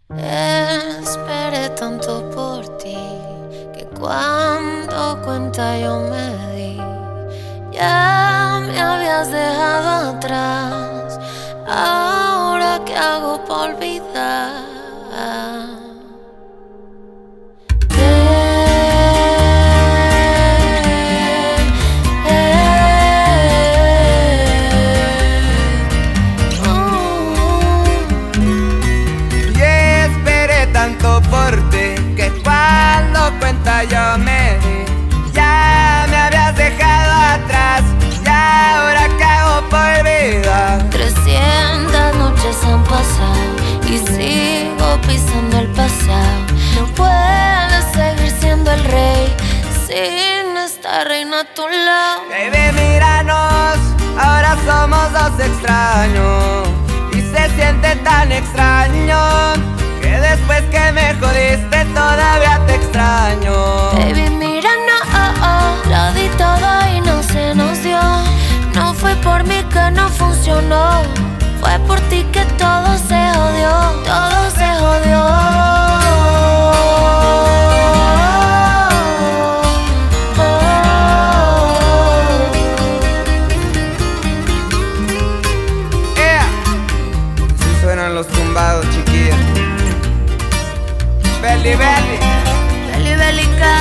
Esperé tanto por ti que cuando cuenta yo me di, ya me habías dejado atrás. Ahora qué hago por olvidar. Por ti, que cuando cuenta yo me di, ya me habías dejado atrás, ya ahora que hago por olvidar. 300 noches han pasado y sigo pisando el pasado. No puedes seguir siendo el rey sin esta reina a tu lado. Baby, míranos, ahora somos dos extraños y se siente tan extraño que después que me jodiste todavía te extraño. Baby, mira, no, lo di todo y no se nos dio. No fue por mí que no funcionó, fue por ti que todo se jodió, todo se jodió. Si suenan los tumbados, chiquilla. Belly, belly, belly, bellica.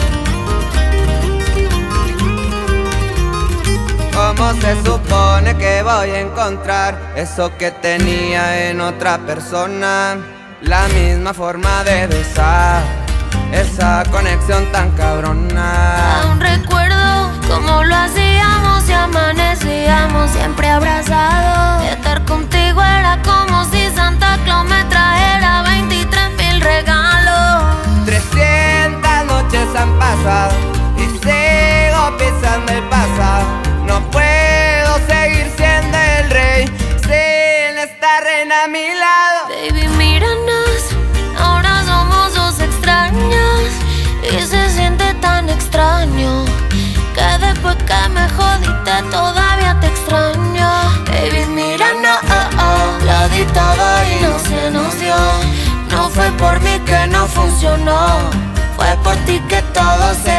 ¿Cómo se supone que voy a encontrar eso que tenía en otra persona? La misma forma de besar, esa conexión tan cabrona. Aún recuerdo cómo lo hacíamos y amanecíamos siempre abrazados. Y estar contigo era como si Santa Claus me trajera 23,000 regalos. 300 noches han pasado y sigo pisando el pasado. No puedo seguir siendo el rey sin esta reina a mi lado. Baby, míranos, ahora somos dos extraños y se siente tan extraño que después que me jodiste todavía te extraño. Baby, mira, no, lo di todo y no se nos dio. No fue por mí que no funcionó, fue por ti que todo se